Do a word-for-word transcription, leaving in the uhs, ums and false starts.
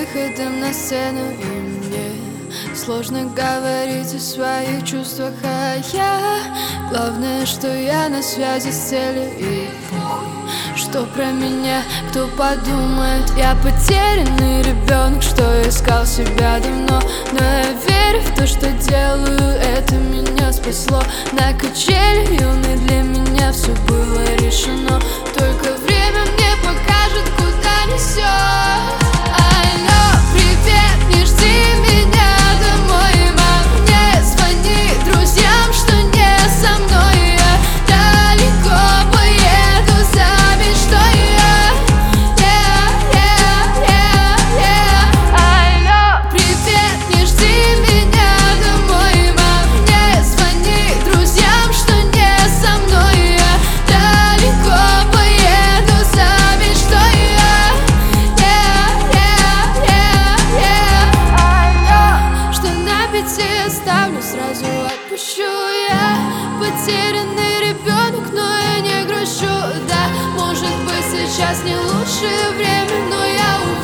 выходом на сцену, и мне сложно говорить о своих чувствах, а я главное, что я на связи с целью, и похуй, что про меня кто подумает. Я потерянный ребенок, что искал себя давно, но я верю в то, что делаю, это меня спасло. На качели юной для меня все было решено, только время мне покажет, куда несет. Алло, привет, не жди меня домой, мам, не звони друзьям, что не со мной. Я далеко поеду за мечтой. Yeah, yeah, yeah, yeah. Алло, привет, не жди меня домой, мам, не звони друзьям, что не со мной. Я далеко поеду за мечтой. Yeah, yeah, yeah, yeah. Алло, что на пяти оставлю, сразу отпущу. Я потерянный ребенок, но я не грущу. Да, может быть, сейчас не лучшее время, но я уверен,